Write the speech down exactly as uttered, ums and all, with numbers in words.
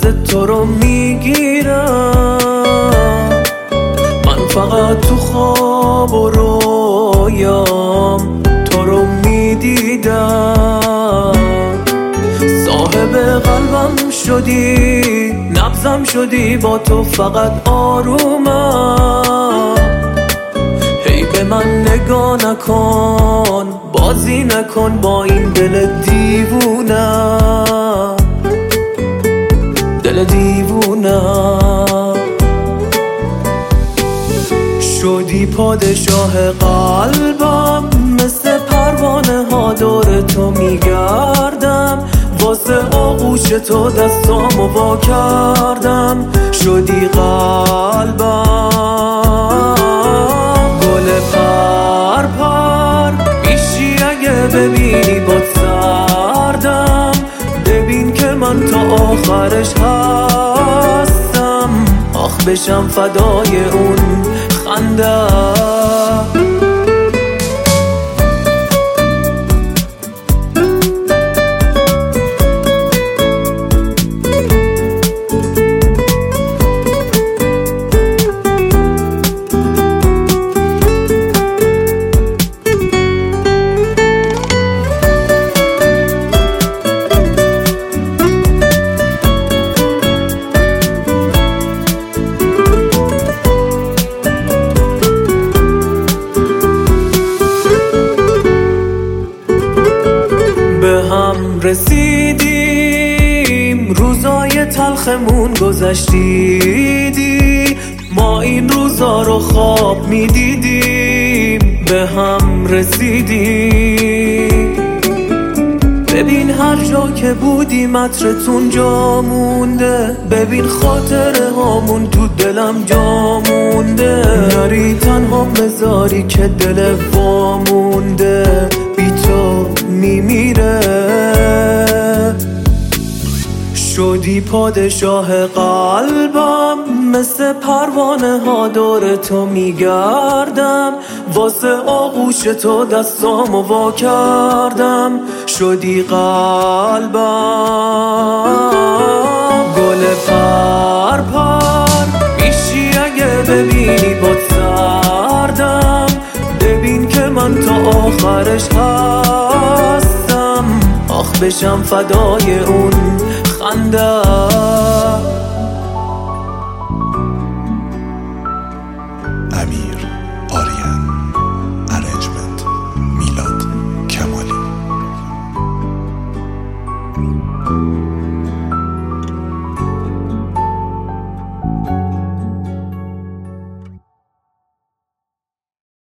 لحظه تو رو میگیرم. من فقط تو خواب و رویام تو رو میدیدم. صاحب قلبم شدی، نبضم شدی، با تو فقط آرومم. هی به من نگاه نکن، بازی نکن با این دل دیوونم، دل دیوونم. شدی پادشاه قلبم، مثل پروانه ها دور تو میگردم. واسه آغوش تو دستامو وا کردم. شدی قلبم گل پر پر، میشی اگه ببینی باد سردم. ببین که من تا آخرش هستم، آخ بشم فدای اون خنده. به هم رسیدیم، روزای تلخمون گذشتیدی. ما این روزا رو خواب میدیدیم. به هم رسیدیم، ببین هر جا که بودیم عطرتون جا مونده. ببین خاطره هامون تو دلم جا مونده. نری تنها بذاری که دل وامونده بی تو میمیره. شدی پادشاه قلبم، مثل پروانه ها دور تو میگردم. واسه آغوش تو دستامو وا کردم. شدی قلبم گل پر پر، میشی اگه ببینی باد سردم. ببین که من تا آخرش هستم، آخ بشم فدای اون خنده. امیر